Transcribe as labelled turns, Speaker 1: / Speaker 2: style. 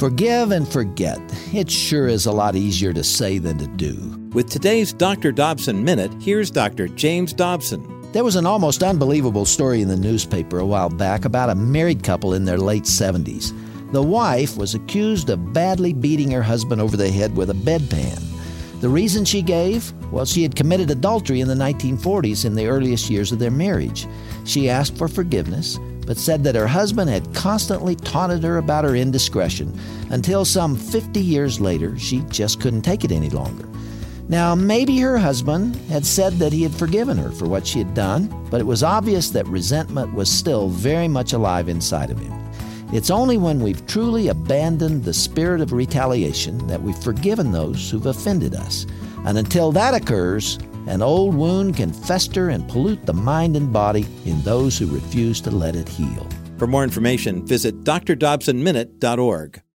Speaker 1: Forgive and forget. It sure is a lot easier to say than to do.
Speaker 2: With today's Dr. Dobson Minute, here's Dr. James Dobson.
Speaker 1: There was an almost unbelievable story in the newspaper a while back about a married couple in their late 70s. The wife was accused of badly beating her husband over the head with a bedpan. The reason she gave? Well, she had committed adultery in the 1940s in the earliest years of their marriage. She asked for forgiveness, but said that her husband had constantly taunted her about her indiscretion until some 50 years later, she just couldn't take it any longer. Now, maybe her husband had said that he had forgiven her for what she had done, but it was obvious that resentment was still very much alive inside of him. It's only when we've truly abandoned the spirit of retaliation that we've forgiven those who've offended us. And until that occurs, an old wound can fester and pollute the mind and body in those who refuse to let it heal.
Speaker 2: For more information, visit drdobsonminute.org.